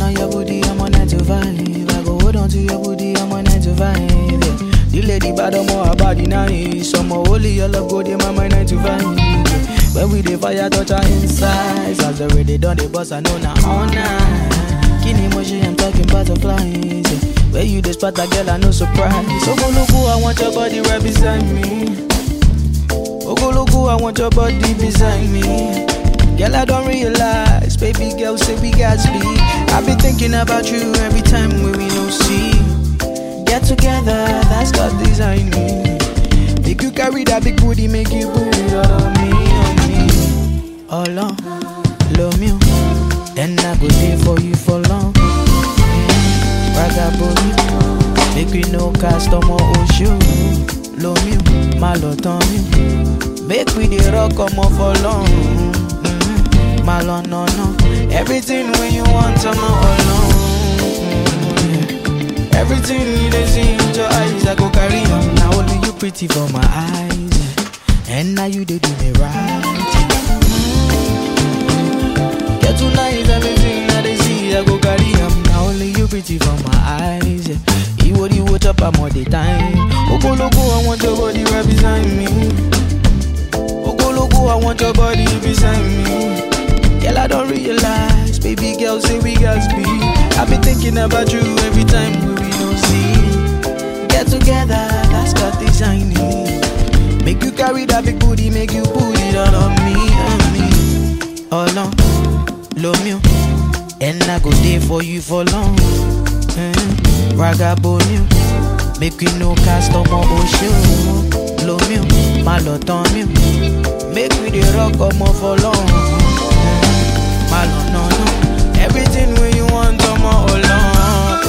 on your booty, I'm on 9 to 5. I go hold on to your booty, I'm on 9 to 5. Yeah. The lady bad, I'm more about the nice. Some more holy, your love go, they my mind 9 to 5. Yeah. When we the fire, touch her insides. As already done the boss, I know now all night. Kini moshi, I'm talking butterflies. Yeah. Where you this part, girl, I no surprise. Ogologo, I want your body right beside me. Ogologo, I want your body beside me. Girl, I don't realize, baby girl, say we got speed. I be thinking about you every time when we don't see. Get together, that's God design me. Make you carry that big booty, make you put it on me, on me. All on, love me, then I go there for you for long. Ragaboni, make we no customer issue. Love me, my love on me. Make we the rock come off for long. Malo, no, no. Everything when you want, I'm alone. Everything you see in your eyes, I go carry on. Now only you pretty for my eyes, and now you they do me right. Get too nice, everything that they see, I go carry on. Now only you pretty for my eyes. You would up I'm all the time. Ogologo, I want your body right beside me. Ogologo, I want your body beside me. Girl, I don't realize, baby girl, say we got speed. I be thinking about you every time we don't see. Get together, that's God designing. Make you carry that big booty, make you put it on me, on me. All on, love me, and I go there for you for long. Ragaboni, make you no customer issue. Love me, my love on me. Make me the rock come off for long. Malo, no, no. Everything when you want, I'm all alone.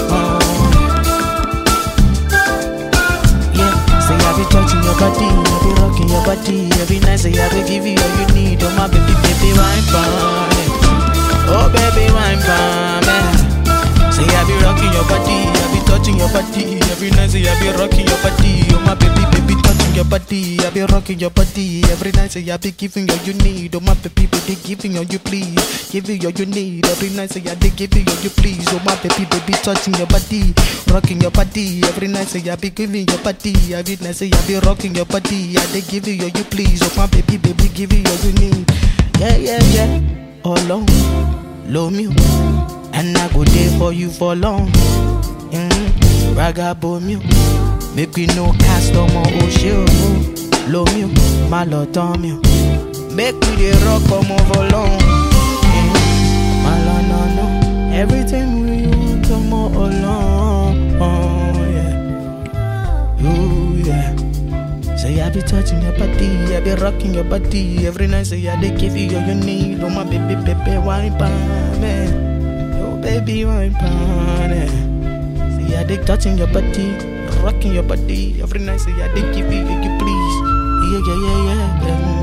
Yeah, say I be touching your body, I be rocking your body. Every night say I be giving you all you need. Oh my baby, baby, wine pan. Oh baby, wine pan, man. Say I be rocking your body, I be touching your body. Every night say I be rocking your body. Oh my baby, baby, touching your body. I be rocking your body. Every night say I be giving you all you need. Oh my baby, baby, giving you all you please. Giving you all you need. Every night say I be giving you all you please. Oh my baby, baby, touching your body, rocking your body. Every night say I be giving your body. Every night say I be rocking your body. I be giving you all you please. Oh my baby, baby, giving you all you need. Yeah, yeah, yeah. All on, love me. And I go there for you for long. Ragaboni, make we no customer issue. Love me, my love on me. Make we the rock come over long. My love, no, no. Everything we want, I'm all alone. Oh yeah, ooh yeah. Say I be touching your body, I be rocking your body. Every night say I they give you all you need. Oh my baby, baby, wine pan, man. Baby, wine pan. See, I dig touching your body, rocking your body. Every night, say I dig give you, please. Yeah, yeah, yeah, yeah.